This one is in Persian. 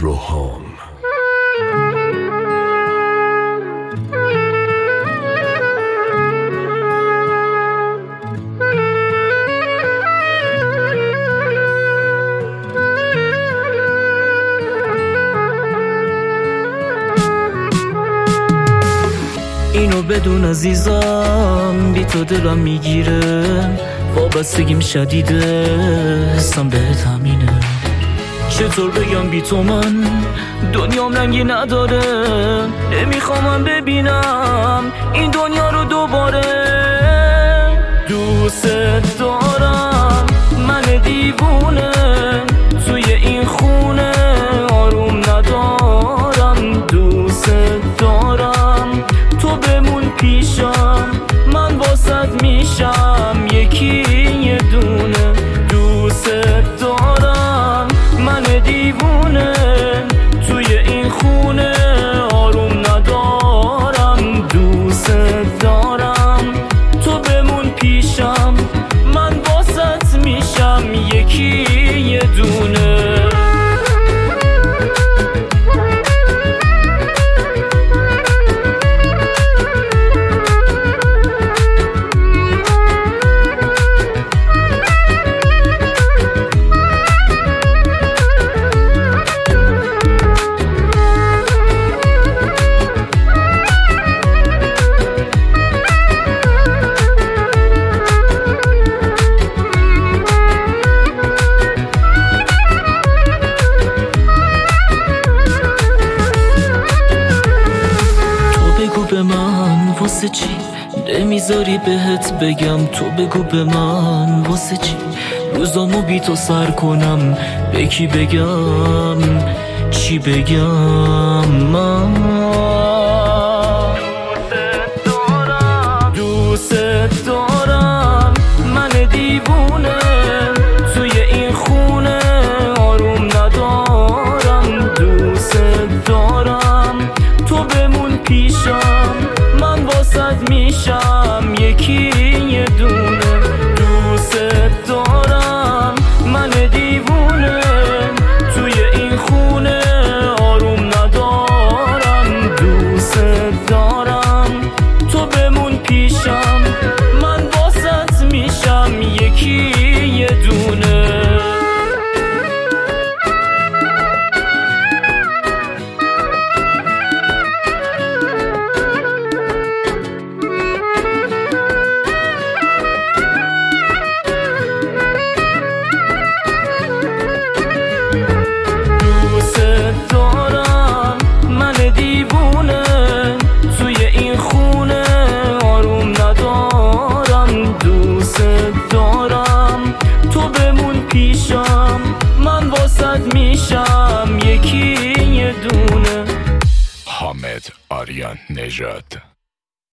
ابراهام. اینو بدون عزیزم، بی تو دلم میگیره، وابستگیم شدیده، حسم بهت همینه. چطور بگم بی تو من دنیام رنگی نداره، نمیخوام ببینم این دنیا رو دوباره. دوست دارم من دیوونه، توی این خونه آروم ندارم. دوست دارم تو بمون پیشم، من واسط میشم یکی یه دونه. دوست دارم من دیوونه، توی این خونه آروم ندارم. دوست دارم تو بمون پیشم، من واسط میشم یکی یه دونه. به من واسه چی نمیذاری بهت بگم؟ تو بگو به من واسه چی روزامو بی تو سر کنم؟ به کی بگم چی بگم؟ من دوست دارم من دیوونه، توی این خونه آروم ندارم. دوست دارم تو بمون پیشم، من واسط میشم یکی یه دونه. دوست دارم من دیوونه، توی این خونه آروم ندارم. دوست دارم تو بمون پیشم، من واسط میشم یکی یه دونه. من واسط میشم یکی یه دونه. حامد آریان نژاد.